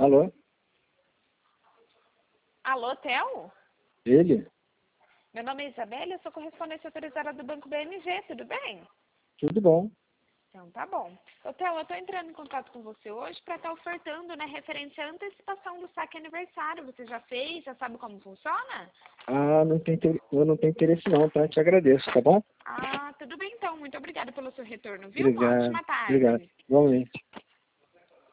Alô? Alô, Theo? Ele? Meu nome é Isabela, eu sou correspondente autorizada do Banco BMG, tudo bem? Tudo bom? Então tá bom. Ô, Theo, eu tô entrando em contato com você hoje para estar ofertando, né, referente à antecipação do saque aniversário. Você já fez? Já sabe como funciona? Ah, eu não tenho interesse não, tá? Te agradeço, tá bom? Ah, tudo bem então. Muito obrigada pelo seu retorno, viu? Uma Obrigado, ótima obrigado. tarde. Igualmente.